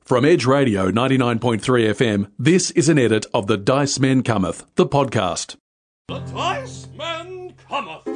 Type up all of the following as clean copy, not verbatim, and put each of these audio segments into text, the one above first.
From Edge Radio 99.3 FM, this is an edit of The Dice Men Cometh, the podcast. The Dice Men Cometh.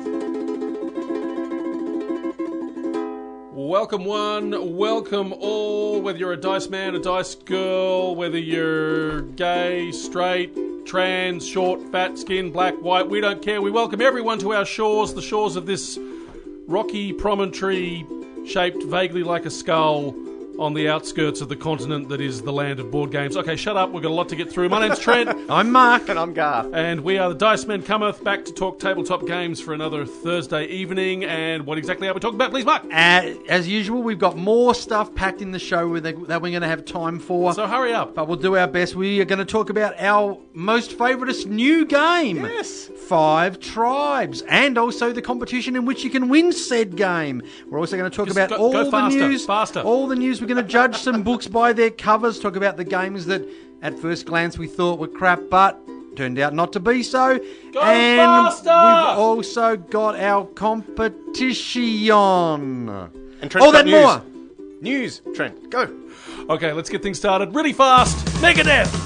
Welcome one, welcome all, whether you're a dice man, a dice girl, whether you're gay, straight, trans, short, fat, skin, black, white, we don't care. We welcome everyone to our shores, the shores of this rocky promontory shaped vaguely like a skull on the outskirts of the continent that is the land of board games. Okay, shut up, we've got a lot to get through. My name's Trent. I'm Mark. And I'm Garth. And we are the Dice Men Cometh, back to talk tabletop games for another Thursday evening. And what exactly are we talking about, please, Mark? As usual, we've got more stuff packed in the show that we're going to have time for. So hurry up. But we'll do our best. We are going to talk about our most favouriteest new game. Yes. 5 Tribes. And also the competition in which you can win said game. We're also going to talk about all the news. All the news. We're going to judge some books by their covers, talk about the games that at first glance we thought were crap, but turned out not to be so. Go and faster! We've also got our competition. And Trent's got news. More. News, Trent, go. Okay, let's get things started really fast. Megadeth!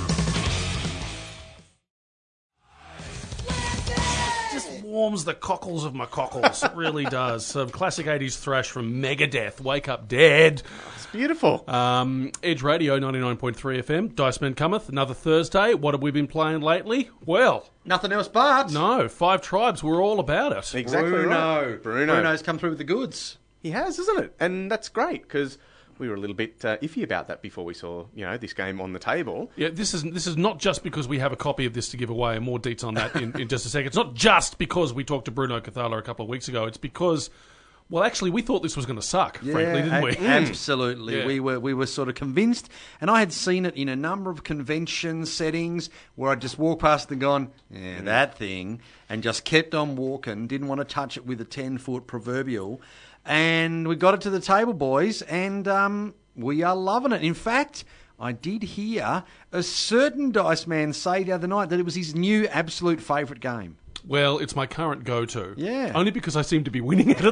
Warms the cockles of my cockles. It really does. Some classic 80s thrash from Megadeth. Wake Up Dead. It's beautiful. Edge Radio 99.3 FM. Dice Men Cometh. Another Thursday. What have we been playing lately? Well, Nothing else but. no. 5 Tribes. We're all about it. Exactly right. Bruno's come through with the goods. He has, isn't it? And that's great, because we were a little bit iffy about that before we saw, this game on the table. Yeah, this is not just because we have a copy of this to give away, and more deets on that in just a second. It's not just because we talked to Bruno Cathala a couple of weeks ago. It's because, well, actually, we thought this was going to suck, frankly, didn't we? Absolutely. Yeah. We were sort of convinced, and I had seen it in a number of convention settings where I'd just walk past and gone, that thing, and just kept on walking, didn't want to touch it with a 10-foot proverbial. And we got it to the table, boys, and we are loving it. In fact, I did hear a certain dice man say the other night that it was his new absolute favourite game. Well, it's my current go-to. Yeah. Only because I seem to be winning at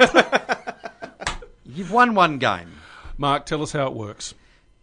it. You've won one game. Mark, tell us how it works.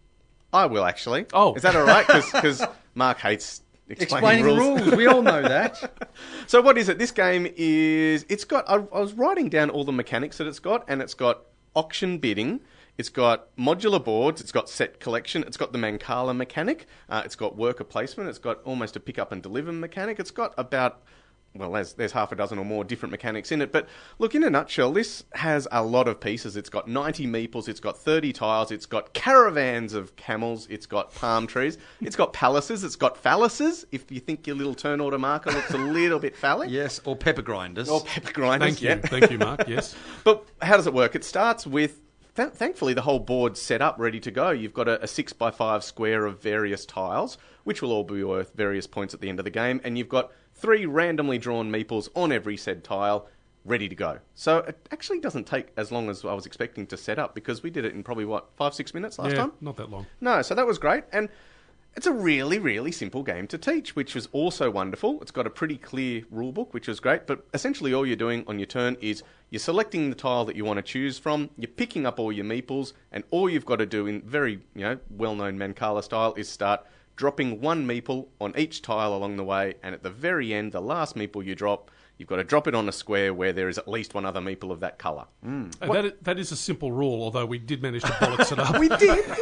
I will, actually. Oh. Is that all right? Because Mark hates explaining rules. We all know that. So what is it? This game is... It's got... I was writing down all the mechanics that it's got, and it's got auction bidding, it's got modular boards, it's got set collection, it's got the Mancala mechanic, it's got worker placement, it's got almost a pick up and deliver mechanic, it's got about... Well, there's half a dozen or more different mechanics in it. But look, in a nutshell, this has a lot of pieces. It's got 90 meeples, it's got 30 tiles, it's got caravans of camels, it's got palm trees, it's got palaces, it's got phalluses, if you think your little turn order marker looks a little bit phallic. Yes, or pepper grinders. Or pepper grinders, Thank you. Thank you, Mark. Yes. But how does it work? It starts with... Thankfully, the whole board's set up, ready to go. You've got a 6x5 square of various tiles, which will all be worth various points at the end of the game, and you've got 3 randomly drawn meeples on every said tile, ready to go. So it actually doesn't take as long as I was expecting to set up, because we did it in probably, 5-6 minutes last time? Not that long. No, so that was great, and it's a really, really simple game to teach, which was also wonderful. It's got a pretty clear rule book, which was great, but essentially all you're doing on your turn is you're selecting the tile that you want to choose from, you're picking up all your meeples, and all you've got to do in very, well-known Mancala style is start dropping 1 meeple on each tile along the way, and at the very end, the last meeple you drop, you've got to drop it on a square where there is at least one other meeple of that colour. That is a simple rule, although we did manage to bollocks it up. We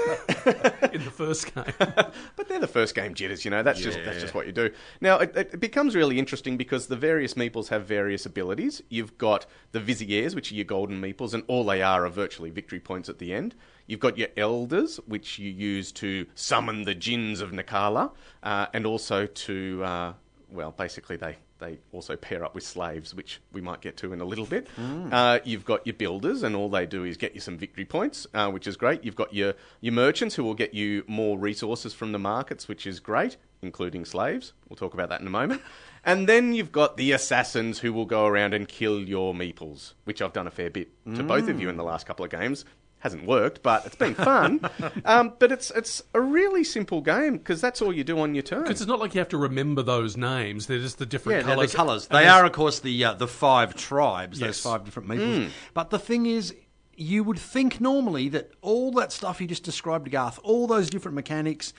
did! in the first game. But they're the first game jitters, that's just what you do. Now, it becomes really interesting because the various meeples have various abilities. You've got the Viziers, which are your golden meeples, and all they are virtually victory points at the end. You've got your Elders, which you use to summon the Djinns of Nakala, and also to, basically they also pair up with slaves, which we might get to in a little bit. You've got your Builders, and all they do is get you some victory points, which is great. You've got your Merchants, who will get you more resources from the markets, which is great, including slaves. We'll talk about that in a moment. And then you've got the Assassins, who will go around and kill your meeples, which I've done a fair bit to both of you in the last couple of games. Hasn't worked, but it's been fun. But it's a really simple game, because that's all you do on your turn. Because it's not like you have to remember those names. They're just the different colours. They're the colours. They are, of course, the 5 tribes, those 5 different meeples. But the thing is, you would think normally that all that stuff you just described, Garth, all those different mechanics,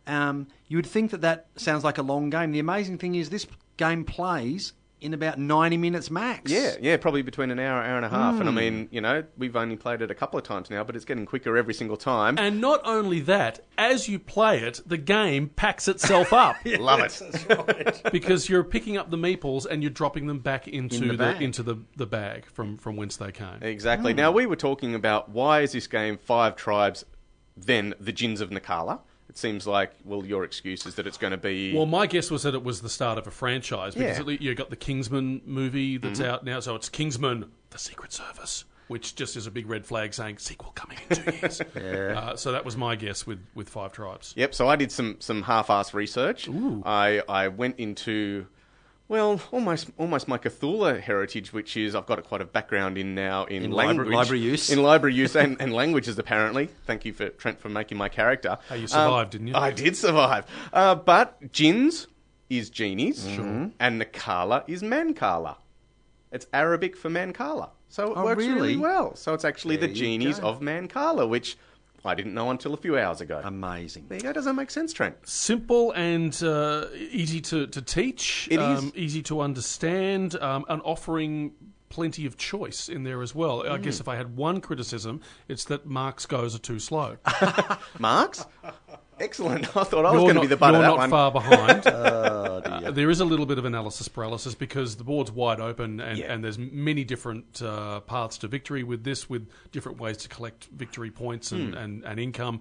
you would think that sounds like a long game. The amazing thing is this game plays in about 90 minutes max. Yeah, probably between an hour and a half. And I mean, we've only played it a couple of times now, but it's getting quicker every single time. And not only that, as you play it, the game packs itself up. Love it. That's right. Because you're picking up the meeples and you're dropping them back into the bag. bag from whence they came. Exactly. Now, we were talking about why is this game 5 tribes, then the Djinns of Nokala? It seems like, well, your excuse is that it's going to be... Well, my guess was that it was the start of a franchise, because Yeah. you got the Kingsman movie that's out now, so it's Kingsman, The Secret Service, which just is a big red flag saying, sequel coming in 2 years. So that was my guess with 5 tribes. Yep, so I did some half-assed research. Ooh. I went into... Well, almost my Cthulhu heritage, which is I've got quite a background in now in language, library use. in library use and languages. Apparently, thank you for Trent for making my character. Hey, you survived, didn't you? I did survive, but Djinns is genies, and Nokala is Mankala. It's Arabic for Mankala, so it works really well. So it's actually There the you genies go. of Mankala, which I didn't know until a few hours ago. Amazing. There you go. Does that make sense, Trent? Simple and easy to teach. It is. Easy to understand, and offering plenty of choice in there as well. I guess if I had one criticism, it's that Mark's goes are too slow. Marks? Excellent. I thought I was going to be the butt of that You're one. not far behind. Oh, dear. There is a little bit of analysis paralysis because the board's wide open and there's many different paths to victory with this, with different ways to collect victory points and income.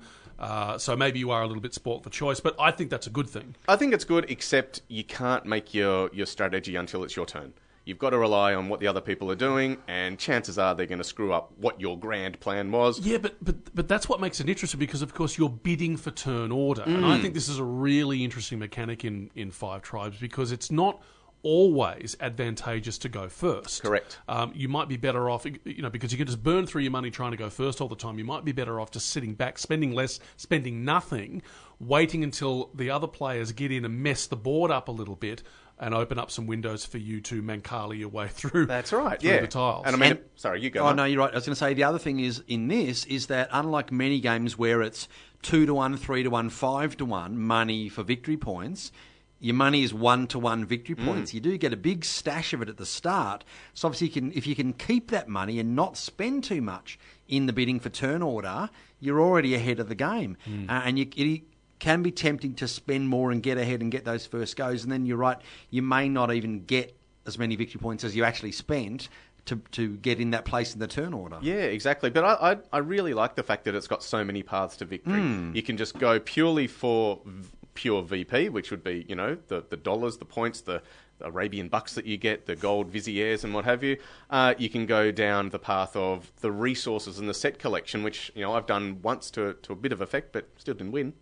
So maybe you are a little bit spoilt for choice, but I think that's a good thing. I think it's good, except you can't make your strategy until it's your turn. You've got to rely on what the other people are doing, and chances are they're going to screw up what your grand plan was. Yeah, but that's what makes it interesting because, of course, you're bidding for turn order. And I think this is a really interesting mechanic in 5 tribes because it's not always advantageous to go first. Correct. You might be better off, because you can just burn through your money trying to go first all the time. You might be better off just sitting back, spending less, spending nothing, waiting until the other players get in and mess the board up a little bit and open up some windows for you to Mankali your way through. That's right, through yeah. the tiles. And I mean, sorry, you go. Oh, Mark. no, you're right. I was going to say the other thing is that unlike many games where it's 2-1, 3-1, 5-1 money for victory points, your money is 1-1 victory points. You do get a big stash of it at the start. So obviously, if you can keep that money and not spend too much in the bidding for turn order, you're already ahead of the game. And it can be tempting to spend more and get ahead and get those first goes. And then you're right, you may not even get as many victory points as you actually spent to get in that place in the turn order. Yeah, exactly. But I really like the fact that it's got so many paths to victory. You can just go purely for pure VP, which would be, the dollars, the points, the Arabian bucks that you get, the gold viziers and what have you. You can go down the path of the resources and the set collection, which, I've done once to a bit of effect, but still didn't win.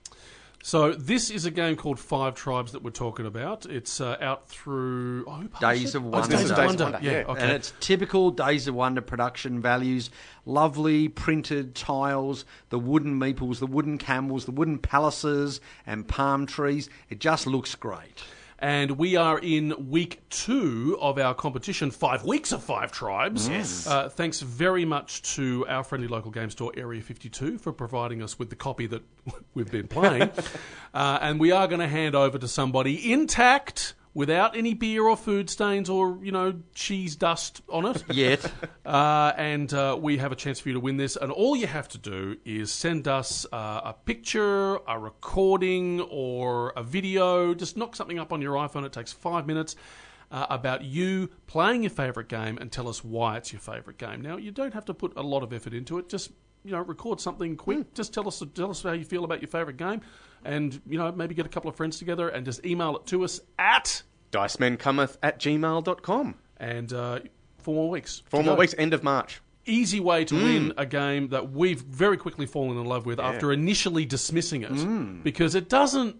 So this is a game called 5 Tribes that we're talking about. It's out through who published Days it? of Oh, Wonder. it's Days of Days of Wonder. Wonder, Yeah, yeah. okay. And it's typical Days of Wonder production values. Lovely printed tiles, the wooden meeples, the wooden camels, the wooden palaces and palm trees. It just looks great. And we are in week 2 of our competition, 5 weeks of 5 Tribes. Yes. Thanks very much to our friendly local game store, Area 52, for providing us with the copy that we've been playing. And we are going to hand over to somebody intact, without any beer or food stains or, cheese dust on it. Yet. And we have a chance for you to win this. And all you have to do is send us a picture, a recording, or a video. Just knock something up on your iPhone. It takes 5 minutes. About you playing your favourite game and tell us why it's your favourite game. Now, you don't have to put a lot of effort into it. Just, record something quick. Just tell us how you feel about your favourite game. And, maybe get a couple of friends together and just email it to us at DiceMenCometh@gmail.com. And 4 more weeks. 4 to more go. weeks, end of March. Easy way to win a game that we've very quickly fallen in love with after initially dismissing it. Because it doesn't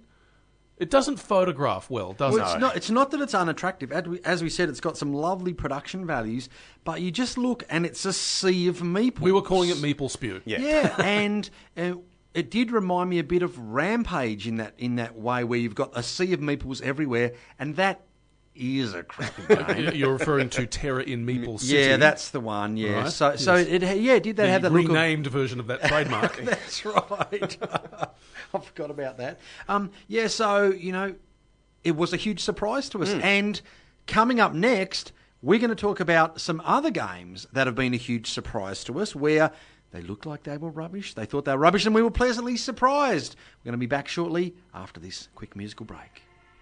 photograph well, does Well, it? it's not that it's unattractive. As we said, it's got some lovely production values, but you just look and it's a sea of meeples. We were calling it Meeple Spew. Yeah. And it did remind me a bit of Rampage in that way, where you've got a sea of meeples everywhere, and that is a crappy game. You're referring to Terror in Meeple City. Yeah, that's the one. Yeah, Right. so did that the have that look of... renamed version of that trademark. That's right. I forgot about that. So, it was a huge surprise to us. And coming up next, we're going to talk about some other games that have been a huge surprise to us where they looked like they were rubbish. They thought they were rubbish and we were pleasantly surprised. We're going to be back shortly after this quick musical break.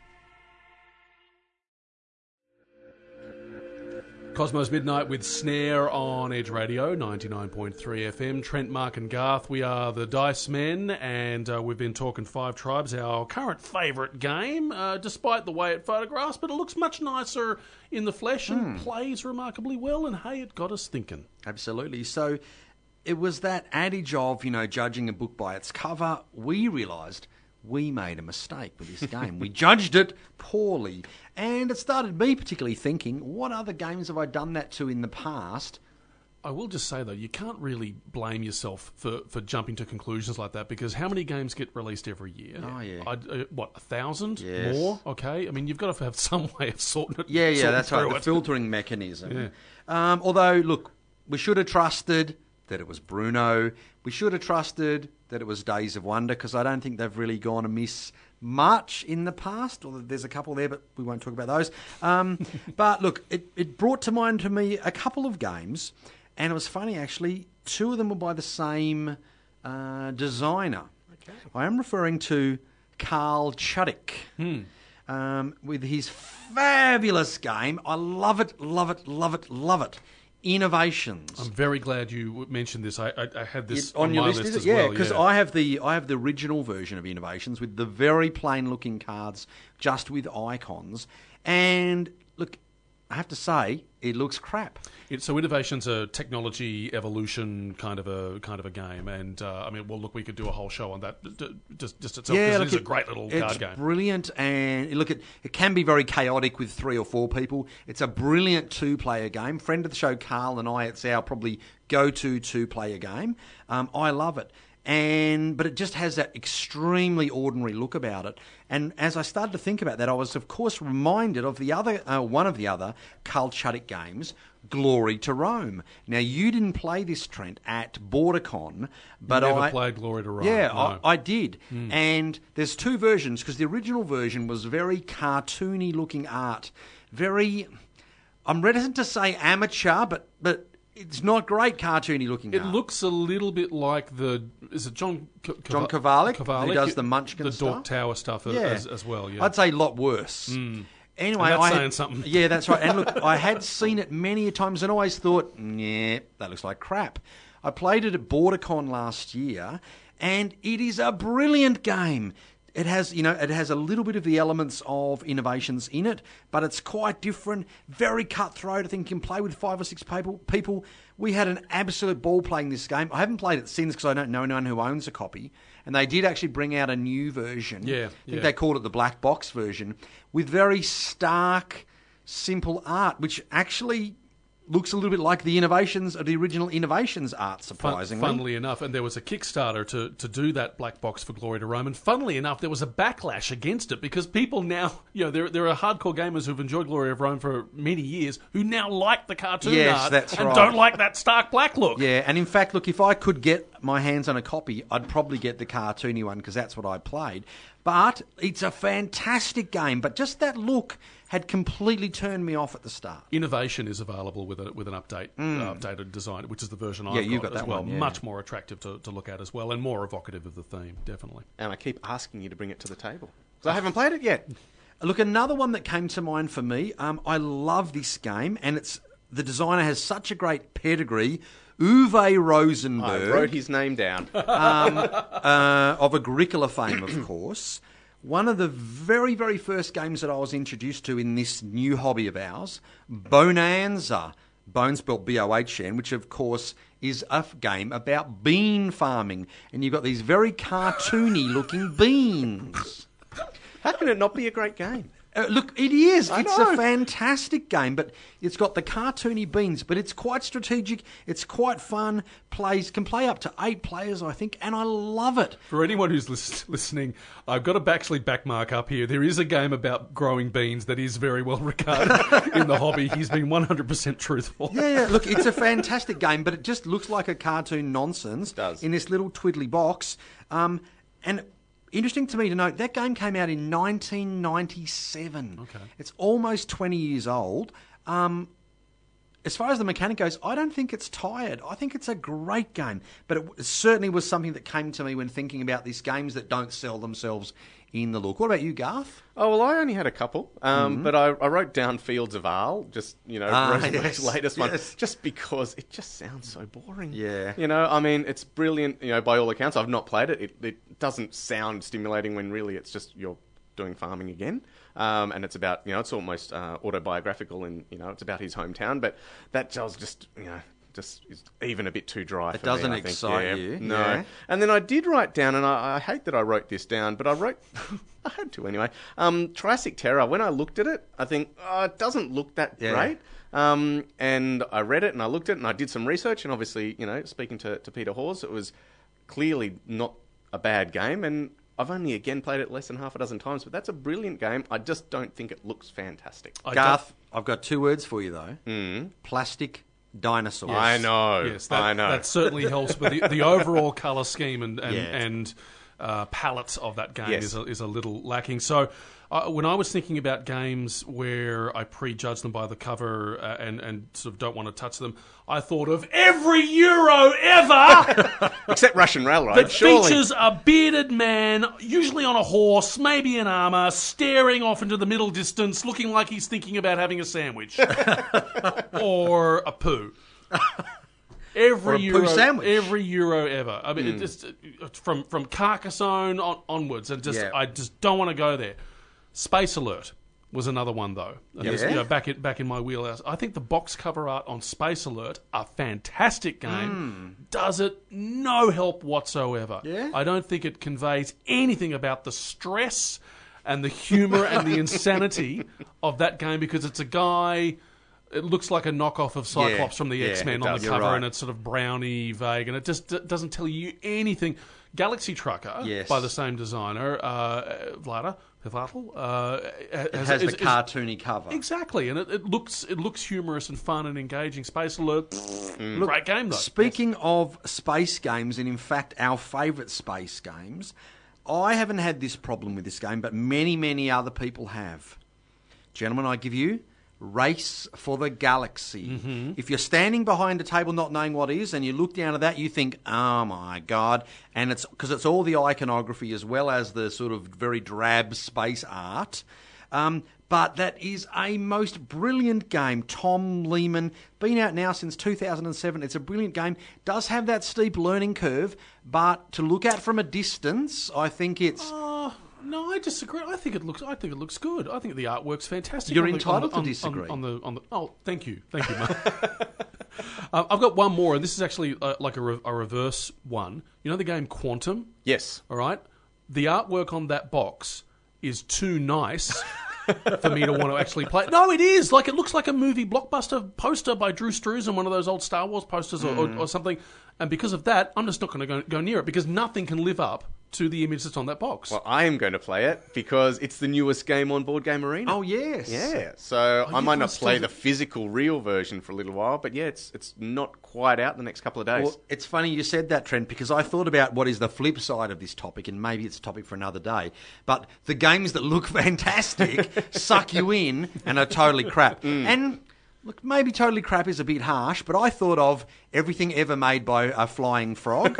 Cosmos Midnight with Snare on Edge Radio, 99.3 FM. Trent, Mark and Garth, we are the Dice Men, and we've been talking Five Tribes, our current favourite game, despite the way it photographs, but it looks much nicer in the flesh and plays remarkably well, and hey, it got us thinking. Absolutely. So it was that adage of, judging a book by its cover. We realised we made a mistake with this game. We judged it poorly. And it started me particularly thinking, what other games have I done that to in the past? I will just say, though, you can't really blame yourself for jumping to conclusions like that, because how many games get released every year? Oh, yeah. 1,000? Yes. More? Okay. I mean, you've got to have some way of sorting it. Yeah, sorting that's right. through The it. filtering mechanism. Yeah. Although, look, we should have trusted that it was Bruno. We should have trusted that it was Days of Wonder, because I don't think they've really gone amiss much in the past. Or there's a couple there, but we won't talk about those. But look, it brought to mind to me a couple of games, and it was funny actually. Two of them were by the same designer. Okay. I am referring to Carl Chudik. With his fabulous game. I love it, love it, love it, love it. Innovations. I'm very glad you mentioned this. I had this on your my list, list as yeah, well. because I have the original version of Innovations with the very plain looking cards, just with icons. And look, I have to say, it looks crap. So Innovation's a technology evolution kind of a game, and look, we could do a whole show on that just itself, because it is a great little card game. It's brilliant, and look, it can be very chaotic with 3 or 4 people. It's a brilliant 2-player game. Friend of the show, Carl and I, it's our probably go-to 2-player game. I love it. But it just has that extremely ordinary look about it. And as I started to think about that, I was, of course, reminded of the other one of the other Carl Chudik games, Glory to Rome. Now, you didn't play this, Trent, at BorderCon, but I never played Glory to Rome. Yeah, no. I did. And there's 2 versions, because the original version was very cartoony-looking art. I'm reticent to say amateur, but it's not great cartoony looking art. It looks a little bit like is it John Kovalik, who does the Munchkin the stuff? Dork Tower stuff as well. Yeah. I'd say a lot worse. Anyway, and that's saying something. Yeah, that's right. And look, I had seen it many times and always thought, yeah, that looks like crap. I played it at BorderCon last year, and it is a brilliant game. It has, a little bit of the elements of Innovations in it, but it's quite different, very cutthroat. I think you can play with 5 or 6 people. We had an absolute ball playing this game. I haven't played it since because I don't know anyone who owns a copy. And they did actually bring out a new version. Yeah, I think they called it the black box version, with very stark, simple art, which actually looks a little bit like the original Innovations art, surprisingly. Funnily enough, and there was a Kickstarter to do that black box for Glory to Rome, and funnily enough, there was a backlash against it, because people now, there are hardcore gamers who've enjoyed Glory of Rome for many years who now like the cartoon art and don't like that stark black look. Yeah, and in fact, look, if I could get my hands on a copy, I'd probably get the cartoony one, because that's what I played. But it's a fantastic game, but just that look had completely turned me off at the start. Innovation is available with an updated design, which is the version I've you've got got as that well. one, yeah. Much more attractive to look at as well, and more evocative of the theme, definitely. And I keep asking you to bring it to the table, because I haven't played it yet. Look, another one that came to mind for me, I love this game, and the designer has such a great pedigree. Uwe Rosenberg. I wrote his name down. Of Agricola fame, of course. One of the very, very first games that I was introduced to in this new hobby of ours, Bonanza, Bone spelled B-O-H-N, which of course is a game about bean farming. And you've got these very cartoony looking beans. How can it not be a great game? Look, it is. I It's know. a fantastic game, but it's got the cartoony beans, but it's quite strategic. It's quite fun. Can play up to 8 players, I think, and I love it. For anyone who's listening, I've got to actually backmark up here. There is a game about growing beans that is very well regarded in the hobby. He's been 100% truthful. Yeah. Look, it's a fantastic game, but it just looks like a cartoon nonsense does. in this little twiddly box. And interesting to me to note, that game came out in 1997. Okay. It's almost 20 years old. As far as the mechanic goes, I don't think it's tired. I think it's a great game. But it certainly was something that came to me when thinking about these games that don't sell themselves in the look. What about you, Garth? Oh, well, I only had a couple, but I wrote down Fields of Arle, just, Rosenberg's latest one, just because it just sounds so boring. Yeah. I mean, it's brilliant, by all accounts. I've not played it. It doesn't sound stimulating when really it's just you're doing farming again. And it's about, it's almost autobiographical and, it's about his hometown, but that was just is even a bit too dry for me. It doesn't I think. excite you. No. Yeah. And then I did write down, and I hate that I wrote this down, but I wrote, I had to anyway, Triassic Terror. When I looked at it, I think, it doesn't look that great. And I read it, and I looked at it, and I did some research, and obviously, speaking to Peter Hawes, it was clearly not a bad game, and I've only, again, played it less than half a dozen times, but that's a brilliant game. I just don't think it looks fantastic. Garth, I've got 2 words for you, though. Plastic dinosaurs. I know. Yes, I know. That certainly helps with the overall colour scheme and palette of that game is a little lacking. So when I was thinking about games where I prejudge them by the cover and sort of don't want to touch them, I thought of every Euro ever Except Russian Railroad, that surely. features a bearded man, usually on a horse, maybe in armour, staring off into the middle distance, looking like he's thinking about having a sandwich. Or a poo. Every Or a Euro, poo sandwich. every Euro ever. I mean, it just from Carcassonne onwards, and I just don't want to go there. Space Alert was another one though. And this, back in my wheelhouse. I think the box cover art on Space Alert, a fantastic game, does it no help whatsoever. Yeah? I don't think it conveys anything about the stress and the humour and the insanity of that game, because it's a guy. It looks like a knockoff of Cyclops from the X-Men on the cover, and it's sort of browny, vague, and it just doesn't tell you anything. Galaxy Trucker, by the same designer, Vlada, it has the cartoony cover. Exactly, and it looks humorous and fun and engaging. Space Alert, great game though. Speaking of space games, and in fact our favourite space games, I haven't had this problem with this game, but many, many other people have. Gentlemen, I give you Race for the Galaxy. If you're standing behind a table not knowing what it is, and you look down at that, you think, oh my God. And it's because it's all the iconography as well as the sort of very drab space art. But that is a most brilliant game. Tom Lehman, been out now since 2007. It's a brilliant game. Does have that steep learning curve, but to look at from a distance, I think it's... No, I disagree. I think it looks good. I think the artwork's fantastic. You're entitled to disagree. Oh, thank you, Mark. I've got one more, and this is actually like a reverse one. You know the game Quantum? Yes. All right. The artwork on that box is too nice for me to want to actually play. No, it is. Like, it looks like a movie blockbuster poster by Drew Struzan, one of those old Star Wars posters or something. And because of that, I'm just not going to go near it, because nothing can live up to the image that's on that box. Well, I am going to play it because it's the newest game on Board Game Arena. Oh, yes. Yeah, so I might not play the physical, real version for a little while, but yeah, it's not quite out the next couple of days. Well, it's funny you said that, Trent, because I thought about what is the flip side of this topic, and maybe it's a topic for another day, but the games that look fantastic suck you in and are totally crap. And... look, maybe totally crap is a bit harsh, but I thought of everything ever made by a flying frog.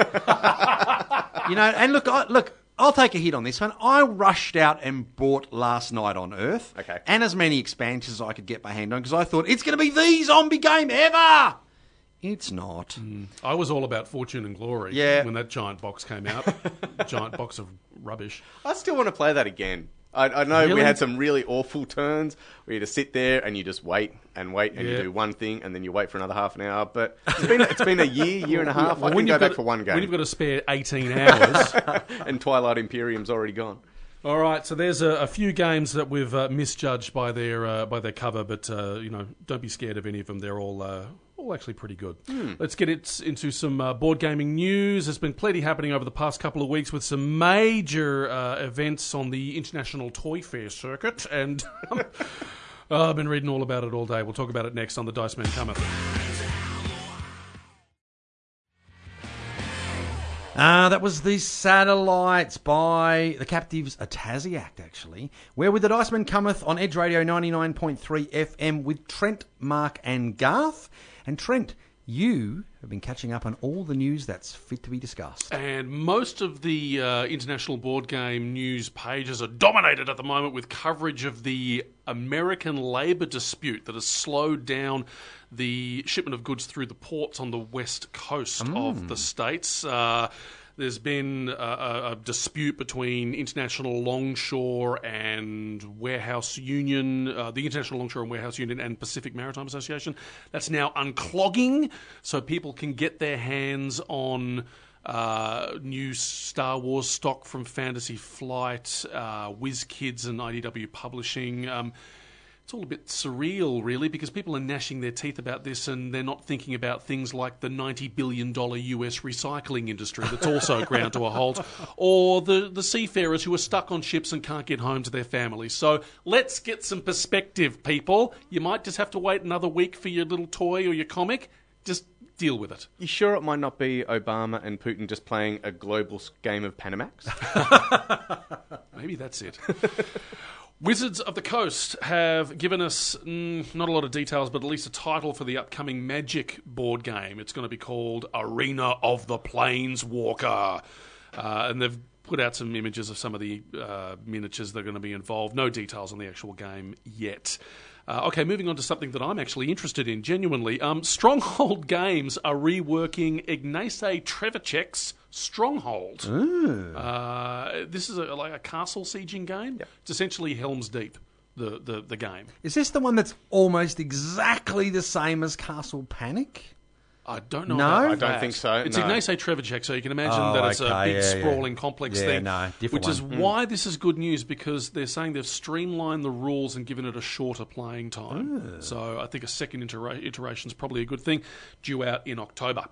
And look, I'll take a hit on this one. I rushed out and bought Last Night on Earth. Okay. And as many expansions as I could get my hand on, because I thought, it's going to be the zombie game ever! It's not. I was all about Fortune and Glory when that giant box came out. Giant box of rubbish. I still want to play that again. I know we had some really awful turns where you just sit there and you just wait and you do one thing and then you wait for another half an hour. But it's been a year and a half. I can go back for one game. When you've got to spare 18 hours. And Twilight Imperium's already gone. All right, so there's a few games that we've misjudged by their cover, but don't be scared of any of them. They're all actually pretty good. Let's get into some board gaming news. There's been plenty happening over the past couple of weeks with some major events on the International Toy Fair circuit, and I've been reading all about it all day. We'll talk about it next on The Dice Man Cometh. That was the Satellites by the Captives, a Tassie act, actually. We're with the Dice Man Cometh on Edge Radio 99.3 FM with Trent, Mark and Garth. And Trent, you have been catching up on all the news that's fit to be discussed. And most of the international board game news pages are dominated at the moment with coverage of the American labour dispute that has slowed down the shipment of goods through the ports on the west coast of the States. There's been a dispute between International Longshore and Warehouse Union, the International Longshore and Warehouse Union and Pacific Maritime Association. That's now unclogging, so people can get their hands on new Star Wars stock from Fantasy Flight, WizKids and IDW Publishing. It's all a bit surreal, really, because people are gnashing their teeth about this and they're not thinking about things like the $90 billion US recycling industry that's also ground to a halt, or the seafarers who are stuck on ships and can't get home to their families. So let's get some perspective, people. You might just have to wait another week for your little toy or your comic. Just deal with it. You sure it might not be Obama and Putin just playing a global game of Panamax? Maybe that's it. Wizards of the Coast have given us not a lot of details, but at least a title for the upcoming Magic board game. It's going to be called Arena of the Planeswalker. And they've put out some images of some of the miniatures that are going to be involved. No details on the actual game yet. Okay, moving on to something that I'm actually interested in, genuinely. Stronghold Games are reworking Ignacy Trzewiczek's Stronghold. This is like a castle sieging game. Yep. It's essentially Helm's Deep, the game. Is this the one that's almost exactly the same as Castle Panic? I don't know. No? About I that. don't think so. It's no. Ignacy Trzewiczek, so you can imagine that it's a big, sprawling, complex thing. Which is why this is good news, because they're saying they've streamlined the rules and given it a shorter playing time. So I think a second iteration is probably a good thing. Due out in October.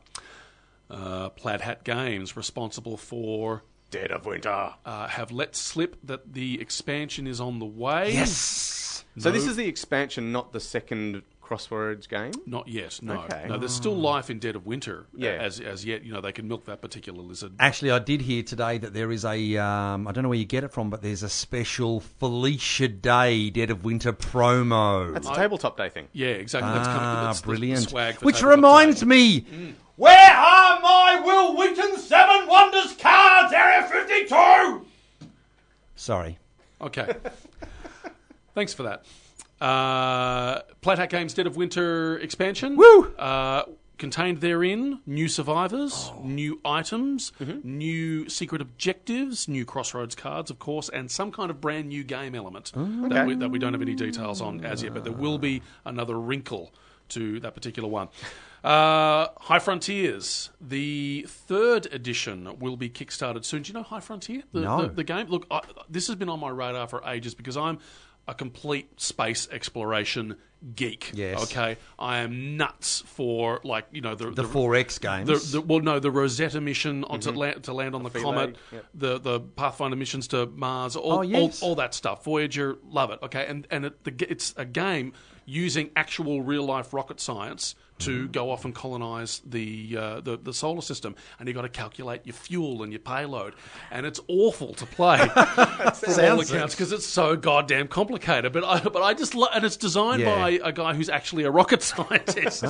Plaid Hat Games, responsible for Dead of Winter, have let slip that the expansion is on the way. Yes! So this is the expansion, not the second Crossroads game? Not yet, no. Okay. No, there's still life in Dead of Winter. Yeah. As yet, they can milk that particular lizard. Actually, I did hear today that there is a, I don't know where you get it from, but there's a special Felicia Day Dead of Winter promo. That's a tabletop day thing. Yeah, exactly. That's that's brilliant. The swag for Which Tabletop reminds Day. me, where are my Will Winton 7 Wonders cards, Area 52? Sorry. Okay. Thanks for that. Plaid Hat Games Dead of Winter expansion. Woo! Contained therein new survivors, new items, new secret objectives, new Crossroads cards, of course, and some kind of brand new game element that we don't have any details on as yet, but there will be another wrinkle to that particular one. High Frontiers, the 3rd edition will be kickstarted soon. Do you know High Frontier? The game? Look, this has been on my radar for ages because I'm a complete space exploration geek. Yes. Okay. I am nuts for the 4X games. The Rosetta mission to land on the comet, Yep. the Pathfinder missions to Mars, all that stuff. Voyager, love it. Okay, and it's a game using actual real life rocket science to go off and colonise the solar system, and you've got to calculate your fuel and your payload, and it's awful to play for all accounts because it's so goddamn complicated. But I just and it's designed by a guy who's actually a rocket scientist.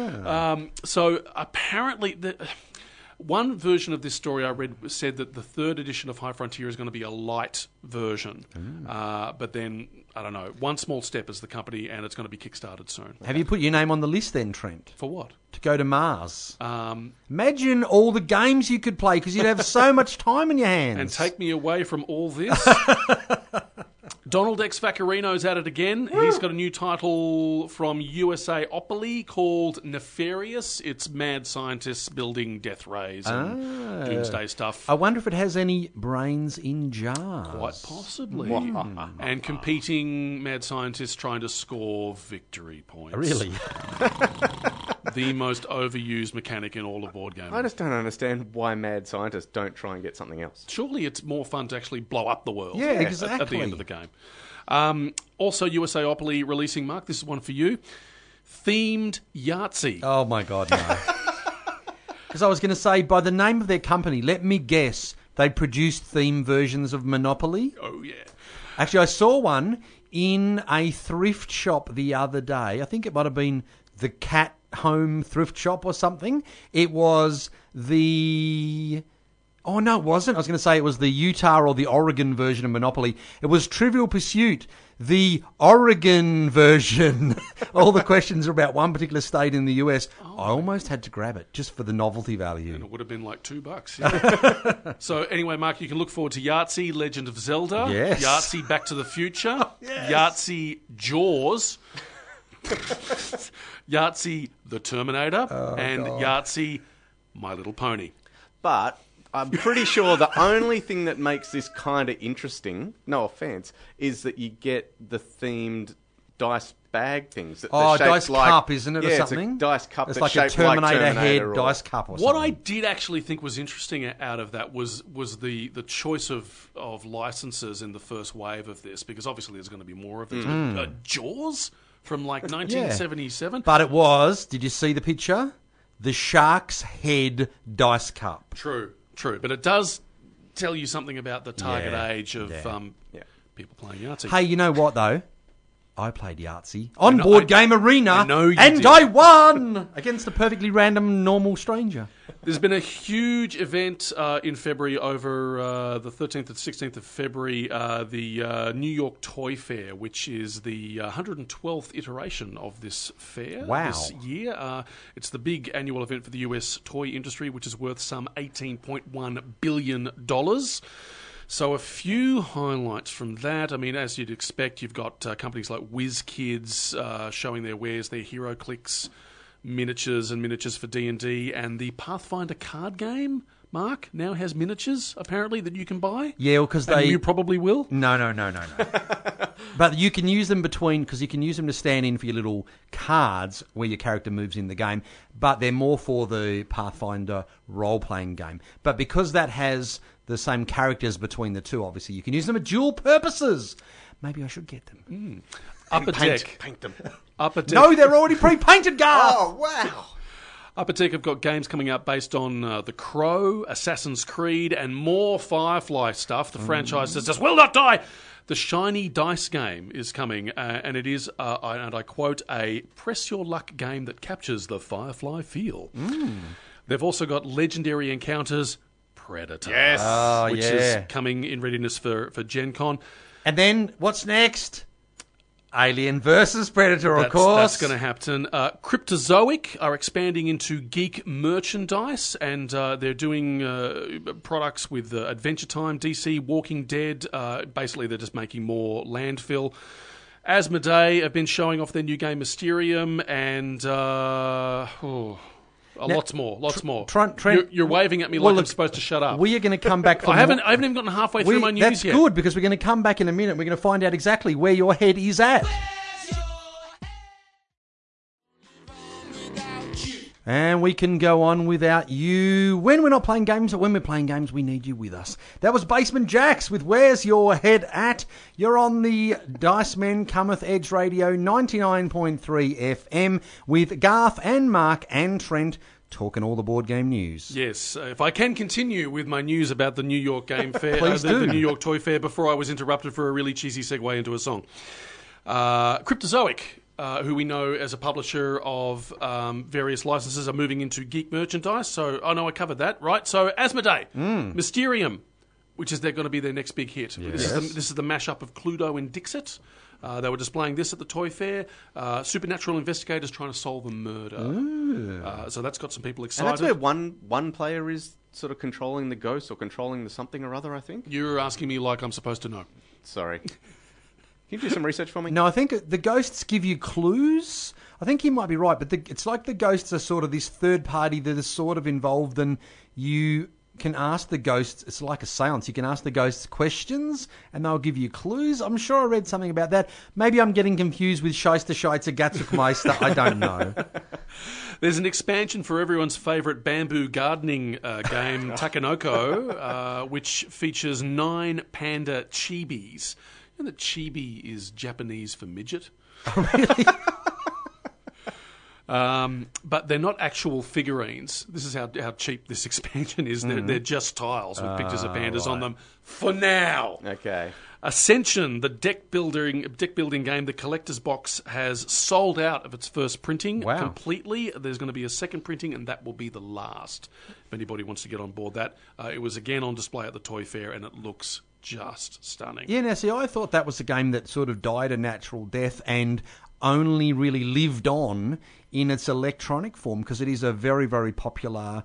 So apparently one version of this story I read said that the 3rd edition of High Frontier is going to be a light version. But then, I don't know, one small step is the company, and it's going to be kickstarted soon. Have you put your name on the list then, Trent? For what? To go to Mars. Imagine all the games you could play because you'd have so much time in your hands. And take me away from all this? Donald X Vaccarino's at it again. He's got a new title from USAopoly called Nefarious. It's mad scientists building death rays and doomsday stuff. I wonder if it has any brains in jars. Quite possibly. And competing mad scientists trying to score victory points. Really? The most overused mechanic in all of board gaming. I just don't understand why mad scientists don't try and get something else. Surely it's more fun to actually blow up the world. Yeah, exactly. At the end of the game. Also, USAopoly releasing, Mark, this is one for you, themed Yahtzee. Oh, my God, no. Because I was going to say, by the name of their company, let me guess, they produced theme versions of Monopoly? Oh, yeah. Actually, I saw one in a thrift shop the other day. I think it might have been the Cat Home thrift shop or something. It was the... Oh, no, it wasn't. I was going to say it was the Utah or the Oregon version of Monopoly. It was Trivial Pursuit, the Oregon version. All the questions are about one particular state in the US. I almost had to grab it just for the novelty value. And it would have been like $2. Yeah. So anyway, Mark, you can look forward to Yahtzee, Legend of Zelda. Yes. Yahtzee, Back to the Future. Yes. Yahtzee, Jaws. Yahtzee, The Terminator. And God. Yahtzee, My Little Pony. But I'm pretty sure the only thing that makes this kind of interesting, no offence, is that you get the themed dice bag things. That Dice cup, isn't it, or yeah, something? It's a dice cup it's that's like a shaped like Terminator head or... dice cup or something. What I did actually think was interesting out of that was the choice of licenses in the first wave of this, because obviously there's going to be more of it. Jaws from like 1977. But it was, did you see the picture? The Shark's Head dice cup. True. But it does tell you something about the target age of people playing Yahtzee. Hey, you know what, though? I played Yahtzee on Board Game Arena, and I won against a perfectly random, normal stranger. There's been a huge event in February over the 13th and 16th of February, the New York Toy Fair, which is the 112th iteration of this fair this year. It's the big annual event for the US toy industry, which is worth some $18.1 billion. So a few highlights from that. I mean, as you'd expect, you've got companies like WizKids showing their wares, their HeroClix miniatures and miniatures for D&D, and the Pathfinder card game, Mark, now has miniatures, apparently, that you can buy. Yeah, because you probably will. No. But you can use them because you can use them to stand in for your little cards where your character moves in the game, but they're more for the Pathfinder role-playing game. But because that has the same characters between the two, obviously, you can use them at dual purposes. Maybe I should get them. Upper Deck. Paint them. Upper Deck. No, they're already pre-painted, Garth! Oh, wow. Upper Deck have got games coming out based on The Crow, Assassin's Creed, and more Firefly stuff. The franchise that just will not die. The Shiny Dice game is coming, and it is, and I quote, a press your luck game that captures the Firefly feel. They've also got Legendary Encounters Predator, which is coming in readiness for Gen Con. And then, what's next? Alien versus Predator, of course. That's going to happen. Cryptozoic are expanding into geek merchandise, and they're doing products with Adventure Time, DC, Walking Dead. Basically, they're just making more landfill. Asmodee have been showing off their new game Mysterium, and lots more. Trent, you're waving at me like I'm supposed to shut up. We are going to come back for I haven't even gotten halfway through my news that's yet. That's good, because we're going to come back in a minute. We're going to find out exactly where your head is at. And we can go on without you when we're not playing games, or when we're playing games, we need you with us. That was Basement Jacks with Where's Your Head At? You're on the Dice Men Cometh Edge Radio 99.3 FM with Garth and Mark and Trent talking all the board game news. Yes, if I can continue with my news about the New York Game Fair, Please do. The New York Toy Fair, before I was interrupted for a really cheesy segue into a song. Cryptozoic, who we know as a publisher of various licenses, are moving into geek merchandise. So, I covered that, right? So, Asmodee, Mysterium, which is going to be their next big hit. Yes. This is the mashup of Cluedo and Dixit. They were displaying this at the Toy Fair. Supernatural investigators trying to solve a murder. So that's got some people excited. And that's where one player is sort of controlling the ghost or controlling the something or other, I think. You're asking me like I'm supposed to know. Sorry. Can you do some research for me? No, I think the ghosts give you clues. I think you might be right, but it's like the ghosts are sort of this third party that is sort of involved, and you can ask the ghosts. It's like a seance. You can ask the ghosts questions, and they'll give you clues. I'm sure I read something about that. Maybe I'm getting confused with Scheister Scheitzer Gatzukmeister. I don't know. There's an expansion for everyone's favourite bamboo gardening game, Takenoko, which features 9 panda chibis. You know that chibi is Japanese for midget? Oh, really? But they're not actual figurines. This is how cheap this expansion is. They're just tiles with pictures of pandas on them for now. Okay. Ascension, the deck building game, the collector's box has sold out of its first printing completely. There's going to be a second printing, and that will be the last. If anybody wants to get on board that, it was again on display at the Toy Fair, and it looks just stunning. Yeah, now see, I thought that was a game that sort of died a natural death and only really lived on in its electronic form because it is a very, very popular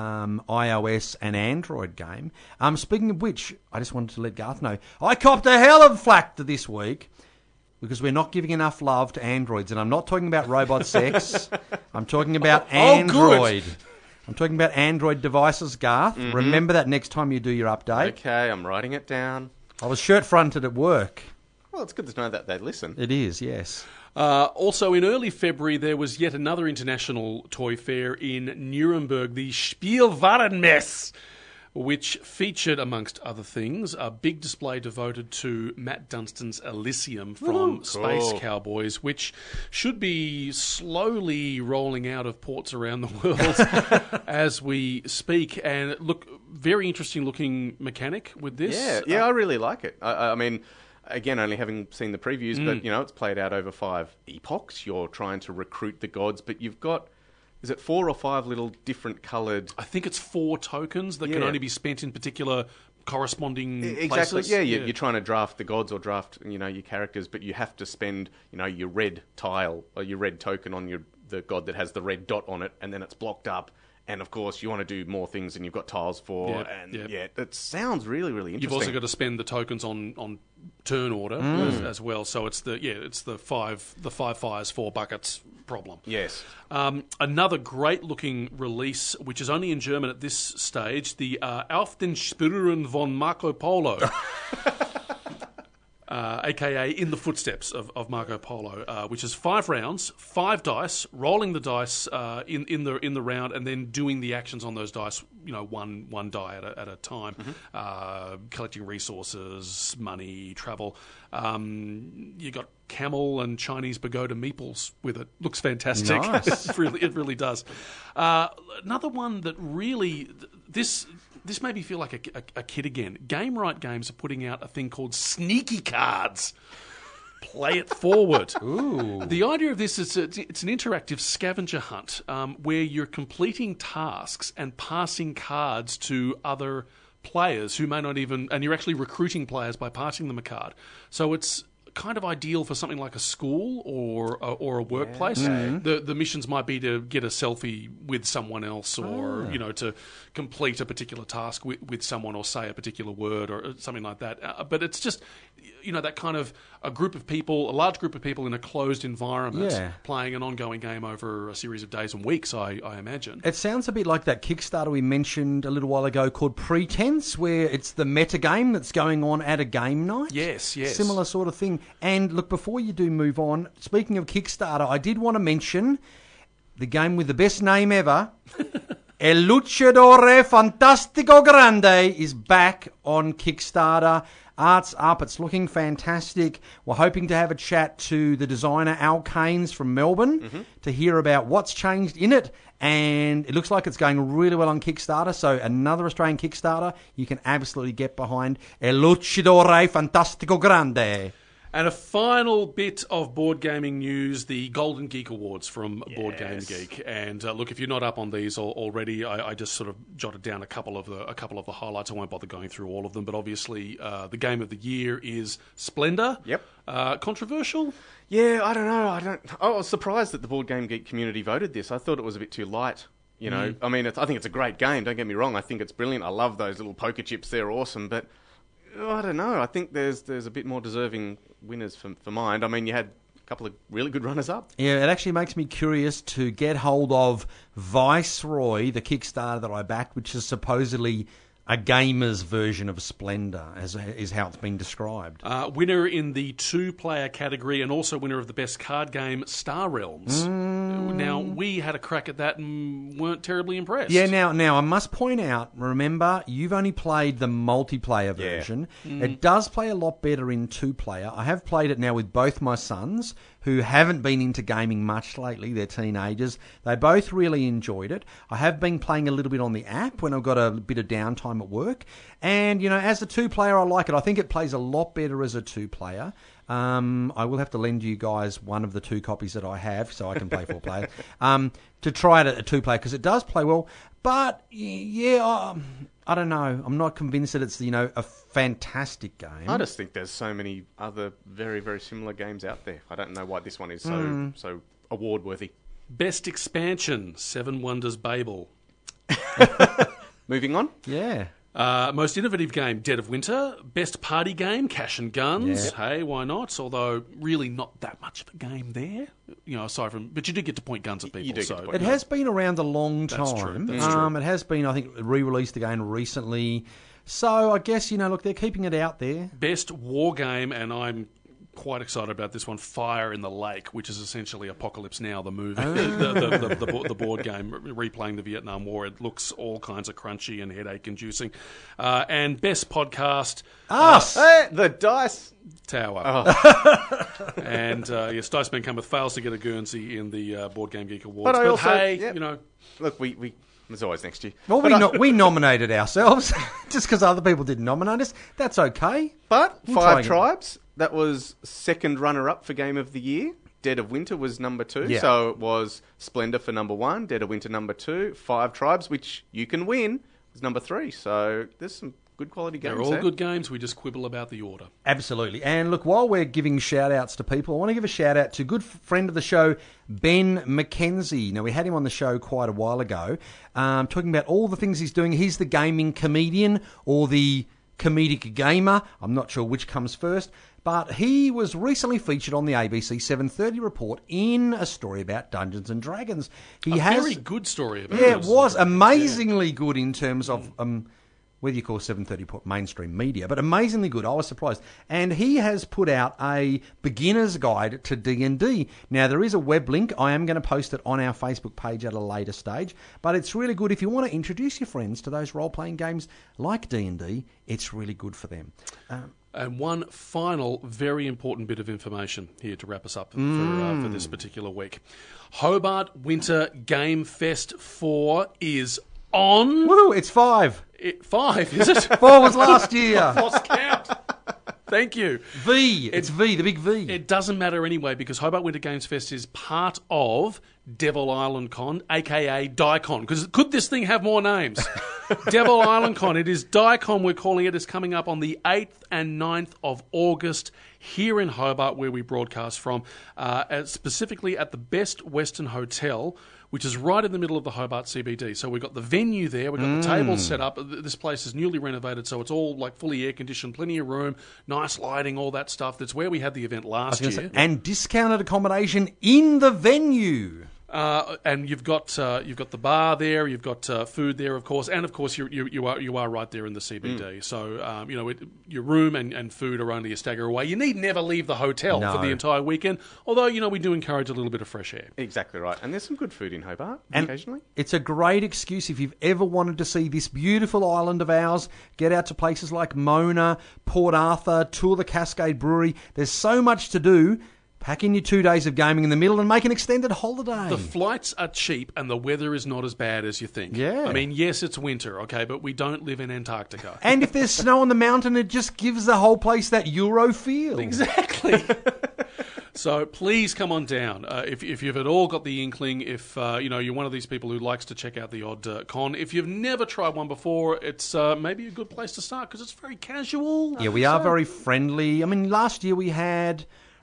iOS and Android game. Speaking of which, I just wanted to let Garth know, I copped a hell of flack this week because we're not giving enough love to Androids. And I'm not talking about robot sex. I'm talking about Android. Good. I'm talking about Android devices, Garth. Mm-hmm. Remember that next time you do your update. Okay, I'm writing it down. I was shirt-fronted at work. Well, it's good to know that they listen. It is, yes. Also, in early February, there was yet another international toy fair in Nuremberg, the Spielwarenmesse, which featured, amongst other things, a big display devoted to Matt Dunstan's Elysium from Space Cowboys, which should be slowly rolling out of ports around the world as we speak. And look, very interesting looking mechanic with this. Yeah, I really like it. I mean, again, only having seen the previews, but, it's played out over 5 epochs. You're trying to recruit the gods, but you've got, is it 4 or 5 little different coloured... I think it's 4 tokens that can only be spent in particular corresponding Exactly, places. You're trying to draft the gods or draft, your characters, but you have to spend, your red tile, or your red token on the god that has the red dot on it, and then it's blocked up. And, of course, you want to do more things than you've got tiles for. It sounds really, really interesting. You've also got to spend the tokens on turn order as well. So it's the 5 fires, 4 buckets problem. Yes. Another great-looking release, which is only in German at this stage, the Auf den Spuren von Marco Polo. A.k.a. In the Footsteps of Marco Polo, which is 5 rounds, 5 dice, rolling the dice in the round, and then doing the actions on those dice, one die at a time, collecting resources, money, travel. You got camel and Chinese pagoda meeples with it. Looks fantastic. Nice. It really does. Another one that really This made me feel like a kid again. Game Right Games are putting out a thing called Sneaky Cards. Play it forward. Ooh. The idea of this is it's an interactive scavenger hunt where you're completing tasks and passing cards to other players who may not even... And you're actually recruiting players by passing them a card. So it's kind of ideal for something like a school or a workplace. The missions might be to get a selfie with someone else, or to complete a particular task with someone, or say a particular word or something like that. But it's just that kind of a large group of people in a closed environment playing an ongoing game over a series of days and weeks, I imagine. It sounds a bit like that Kickstarter we mentioned a little while ago called Pretense, where it's the meta game that's going on at a game night. Yes. Similar sort of thing. And look, before you do move on, speaking of Kickstarter, I did want to mention the game with the best name ever, El Luchadore Fantastico Grande, is back on Kickstarter. Art's up. It's looking fantastic. We're hoping to have a chat to the designer Al Keynes from Melbourne to hear about what's changed in it. And it looks like it's going really well on Kickstarter. So another Australian Kickstarter you can absolutely get behind. El Luchadore Fantastico Grande. And a final bit of board gaming news, the Golden Geek Awards from Board Game Geek. And look, if you're not up on these already, I just sort of jotted down a couple of the highlights. I won't bother going through all of them, but obviously the game of the year is Splendor. Yep. Controversial? Yeah, I don't know. I was surprised that the Board Game Geek community voted this. I thought it was a bit too light. I mean, I think it's a great game. Don't get me wrong. I think it's brilliant. I love those little poker chips. They're awesome, but I don't know. I think there's a bit more deserving winners for mine. I mean, you had a couple of really good runners-up. Yeah, it actually makes me curious to get hold of Viceroy, the Kickstarter that I backed, which is supposedly a gamer's version of Splendor, is how it's been described. Winner in the 2-player category and also winner of the best card game, Star Realms. Now, we had a crack at that and weren't terribly impressed. Yeah, now I must point out, remember, you've only played the multiplayer version. It does play a lot better in 2-player. I have played it now with both my sons, who haven't been into gaming much lately. They're teenagers. They both really enjoyed it. I have been playing a little bit on the app when I've got a bit of downtime at work. And, as a 2-player, I like it. I think it plays a lot better as a 2-player. I will have to lend you guys one of the 2 copies that I have so I can play 4 players to try it at a 2-player because it does play well. But, yeah, I don't know. I'm not convinced that it's, a fantastic game. I just think there's so many other very, very similar games out there. I don't know why this one is so award-worthy. Best expansion, Seven Wonders Babel. Moving on. Yeah. Most innovative game, Dead of Winter. Best party game, Cash and Guns. Yep. Hey, why not? Although, really not that much of a game there. Aside from... But you did get to point guns at people. You do get to point It has been around a long time. That's true. That's true. It has been, I think, re-released again recently. So, I guess, look, they're keeping it out there. Best war game, and I'm quite excited about this one, Fire in the Lake, which is essentially Apocalypse Now, the movie, the board game, replaying the Vietnam War. It looks all kinds of crunchy and headache-inducing. And best podcast... Us! The Dice Tower. Oh. And, yes, Dice Man Cometh fails to get a Guernsey in the Board Game Geek Awards. But I also- hey, yep. Look, we there's always next year. Well, we nominated ourselves. Just because other people didn't nominate us. That's okay. But We'll try Five again. Tribes, that was second runner-up for Game of the Year. Dead of Winter was number 2. Yeah. So it was Splendor for number 1, Dead of Winter number 2, Five Tribes, which you can win, was number 3. So there's some good quality games They're all there. good games. We just quibble about the order. Absolutely. And look, while we're giving shout-outs to people, I want to give a shout-out to a good friend of the show, Ben McKenzie. Now, we had him on the show quite a while ago, talking about all the things he's doing. He's the gaming comedian or the comedic gamer. I'm not sure which comes first. But he was recently featured on the ABC 7:30 report in a story about Dungeons and Dragons. A very good story about Yeah, it this. was amazingly good in terms of whether you call 7:30 report mainstream media, but amazingly good. I was surprised. And he has put out a beginner's guide to D&D. Now, there is a web link. I am going to post it on our Facebook page at a later stage. But it's really good if you want to introduce your friends to those role-playing games like D&D. It's really good for them. And one final very important bit of information here to wrap us up for this particular week. Hobart Winter Game Fest 4 is on. Woo! It's 5. 5, is it? 4 was last year. Lost count. Thank you. V. It's V, the big V. It doesn't matter anyway because Hobart Winter Games Fest is part of Devil Island Con, a.k.a. DICON. Because could this thing have more names? Devil Island Con. It is DICON, we're calling it. It's coming up on the 8th and 9th of August here in Hobart, where we broadcast from, specifically at the Best Western Hotel, which is right in the middle of the Hobart CBD. So we've got the venue there, we've got the tables set up. This place is newly renovated, so it's all like fully air-conditioned, plenty of room, nice lighting, all that stuff. That's where we had the event last year. And discounted accommodation in the venue. And you've got the bar there, you've got food there, of course, and of course you are right there in the CBD. So your room and food are only a stagger away. You need never leave the hotel for the entire weekend. Although we do encourage a little bit of fresh air. Exactly right, and there's some good food in Hobart And occasionally. It's a great excuse if you've ever wanted to see this beautiful island of ours. Get out to places like Mona, Port Arthur, tour the Cascade Brewery. There's so much to do. Pack in your 2 days of gaming in the middle and make an extended holiday. The flights are cheap and the weather is not as bad as you think. Yeah. I mean, yes, it's winter, okay, but we don't live in Antarctica. And if there's snow on the mountain, it just gives the whole place that Euro feel. Exactly. So please come on down. If you've at all got the inkling, if you're one of these people who likes to check out the odd con, if you've never tried one before, it's maybe a good place to start because it's very casual. Yeah, we are very friendly. I mean, last year we had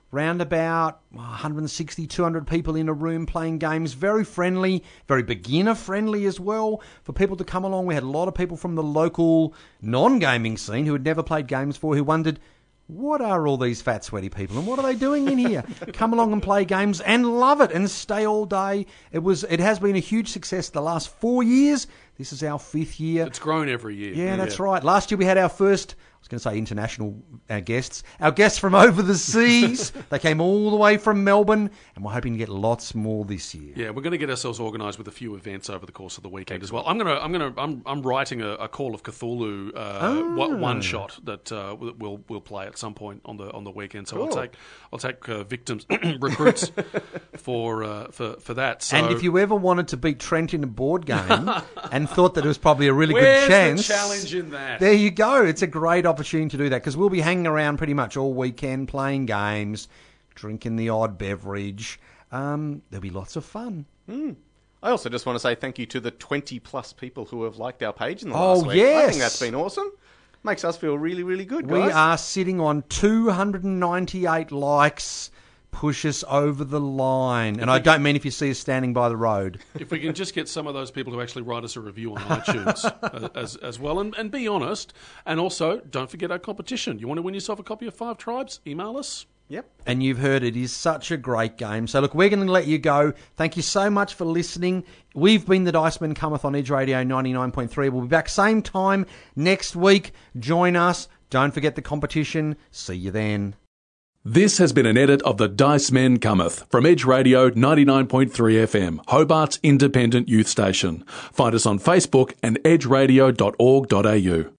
round about 160, 200 people in a room playing games. Very friendly, very beginner-friendly as well for people to come along. We had a lot of people from the local non-gaming scene who had never played games before who wondered, what are all these fat, sweaty people and what are they doing in here? Come along and play games and love it and stay all day. It has been a huge success the last 4 years. This is our 5th year. It's grown every year. Yeah, that's right. Last year we had our first, I was going to say international guests, our guests from over the seas. They came all the way from Melbourne, and we're hoping to get lots more this year. Yeah, we're going to get ourselves organised with a few events over the course of the weekend as well. I'm writing a Call of Cthulhu one shot that we'll play at some point on the weekend. So cool. I'll take victims recruits for that. So, and if you ever wanted to beat Trent in a board game and thought that it was probably a really good chance, the challenge in that? There you go. It's a great opportunity to do that because we'll be hanging around pretty much all weekend playing games, drinking the odd beverage. There'll be lots of fun. I also just want to say thank you to the 20-plus people who have liked our page in the last week. Yes. I think that's been awesome. Makes us feel really, really good, guys. We are sitting on 298 likes. Push us over the line. And I don't mean if you see us standing by the road. If we can just get some of those people to actually write us a review on iTunes as well. And be honest. And also, don't forget our competition. You want to win yourself a copy of Five Tribes? Email us. Yep. And you've heard it is such a great game. So look, we're going to let you go. Thank you so much for listening. We've been the Dice Men Cometh on Edge Radio 99.3. We'll be back same time next week. Join us. Don't forget the competition. See you then. This has been an edit of The Dice Men Cometh from Edge Radio 99.3 FM, Hobart's independent youth station. Find us on Facebook and edgeradio.org.au.